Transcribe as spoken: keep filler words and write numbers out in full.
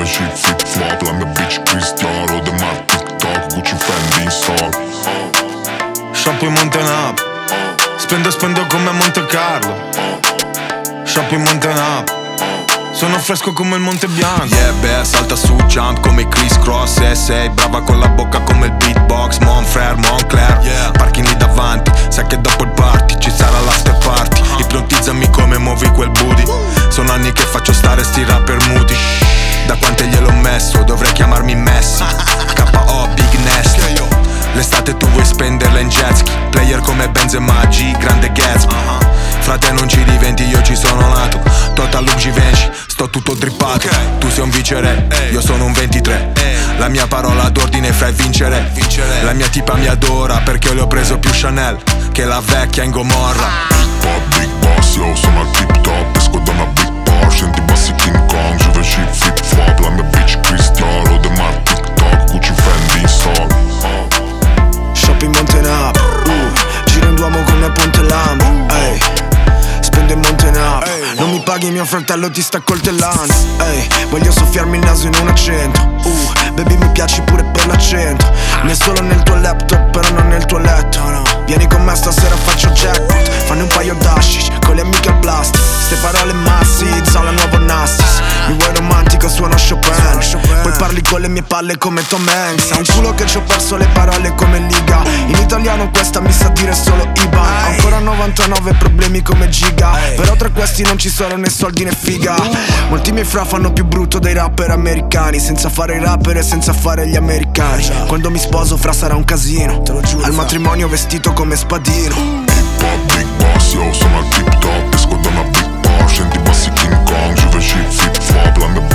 cheap flip flop. La mia bitch Cristiano, De Mar TikTok, Gucci Fendi in sol. Shopping Montenap, spendo spendo come a Monte Carlo. Shopping Montenap, sono fresco come il Monte Bianco. Yeah beh, salta su, jump come Chris Cross. E sei brava con la bocca come il beatbox. Monfrère, Moncler, yeah. Parchi lì davanti, sai che dopo il party ci sarà l'after party. uh-huh. Ipnotizzami come muovi quel booty. Sono anni che faccio stare sti rapper muti. Da quante gliel'ho messo, dovrei chiamarmi Messi. K O Big Nasty. L'estate tu vuoi spenderla in jet ski. Player come Benzema, G, grande Gatsby. uh-huh. Frate non ci diventi, io ci sono nato. Total Look Givenchy, sto tutto drippato. okay. Tu sei un vincere, hey. Io sono un ventitré. hey. La mia parola d'ordine fai vincere. vincere La mia tipa mi adora perché le ho preso più Chanel che la vecchia in Gomorra. Big pop, big boss, io sono al tip top. Esco da una big Porsche, senti bassi King Kong. Juve cheap flip flop, la mia bitch Cristiano, De Mar TikTok, Gucci Fendi in sol. Shopping Montenap, uh, giro in Duomo come Ponte Lambo, ehi. Spendo in Montenap, non mi paghi mio fratello ti sta coltellando, ehi. Voglio soffiarmi il naso in un accento, uh, baby mi piaci pure per l'accento. Ne solo nel tuo laptop però non nel tuo letto, no. Vieni con me stasera faccio jackpot. Fanno un paio d'ashish con le amiche al blast. Ste parole massi, sala nuovo Nassis. Mi vuoi romantico, suono Chopin. Poi parli con le mie palle come Tom Hanks. Ha un culo che ci ho perso le parole come Liga. In italiano questa mi sa dire solo I B A N. Ancora novantanove problemi come Giga. Però tra questi non ci sono né soldi né figa. Molti miei fra fanno più brutto dei rapper americani. Senza fare i rapper e senza fare gli americani. Quando mi sposo fra sarà un casino. Al matrimonio vestito come Spadino. Big pop, big boss, io sono al tip top. Esco da una big Porsche, senti bassi King Kong. Juve cheap flip flop, la mia